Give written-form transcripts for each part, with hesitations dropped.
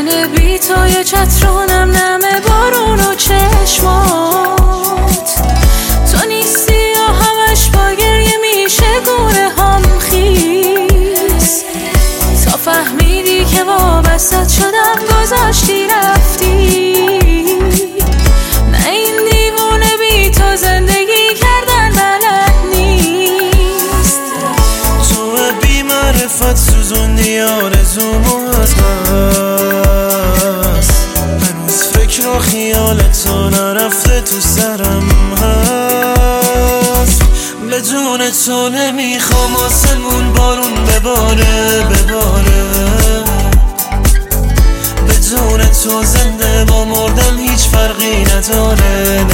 من بی تو یه چترونم نمه بارون و چشمات تو نیستی یا همش با گریه میشه گونه هم خیز تا فهمیدی که وابستت شدم گذاشتی رفتی نه این دیوونه بی تو زندگی کردن بلد نیست تو بی معرفت سوزوندی آرزومو از بس هنوز فکر و خیال تو نرفته تو سرم هست بدون تو نمیخوام آسمون بارون بباره بدون تو زنده با مردم هیچ فرقی نداره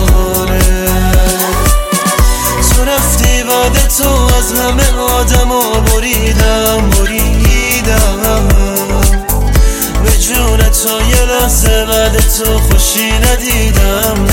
تو رفتی بعد تو از همه آدمو بریدم به جون تو یه لحظه بعد تو خوشی ندیدم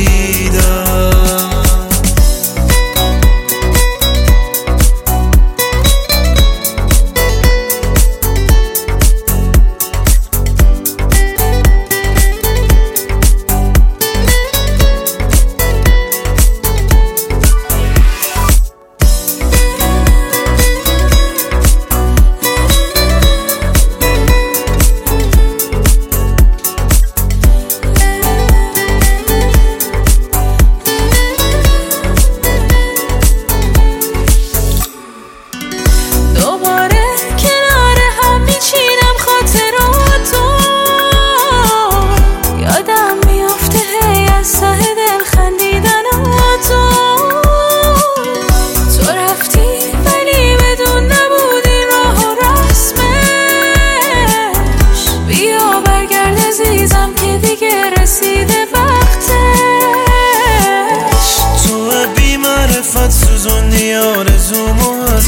سوزوندی آرزومو از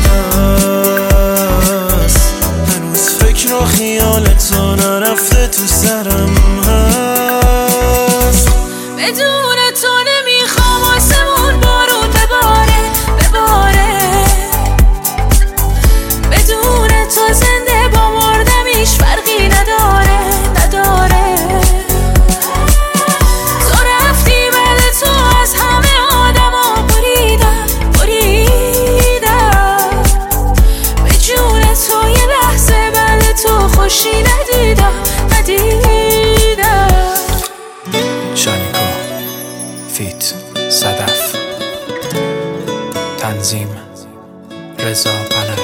بس هنوز فکر و خیال تو نرفته تو سرم هست بدون تو نمیخوام آسمون بارون بباره بدون تو زنده با مردم هیچ فرقی نداره تو رفتی بعد تو از همه آدما بریدم به جون تو یه لحظه بعد تو خوشی ندیدم شانیکا فیت صدف تنظیم رضا پناهی